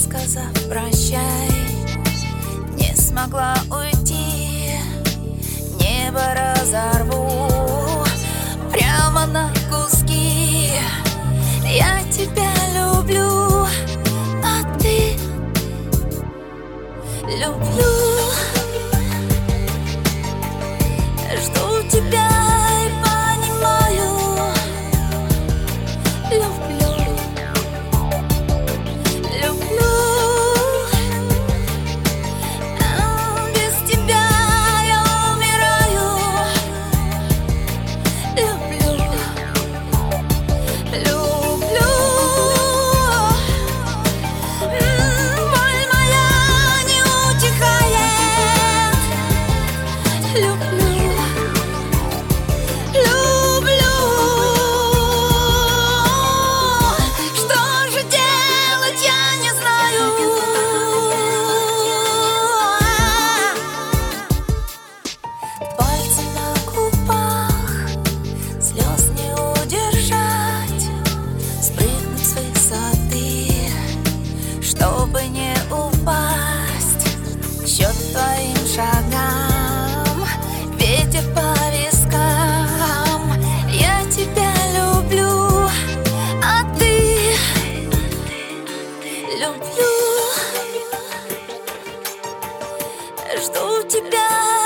сказав прощай, не смогла уйти. Небо разорву прямо на куски. Я тебя люблю, а ты люблю. Жду тебя и понимаю, люблю, люблю. Без тебя я умираю. Люблю, люблю. Боль моя не утихает. Люблю. Люблю. Что же делать, я не знаю. Пальцы на губах, слез не удержать. Спрыгнуть с высоты, чтобы не упасть. Счет твоим шагам, ветер по вискам. Я тебя люблю, а ты люблю. Жду тебя.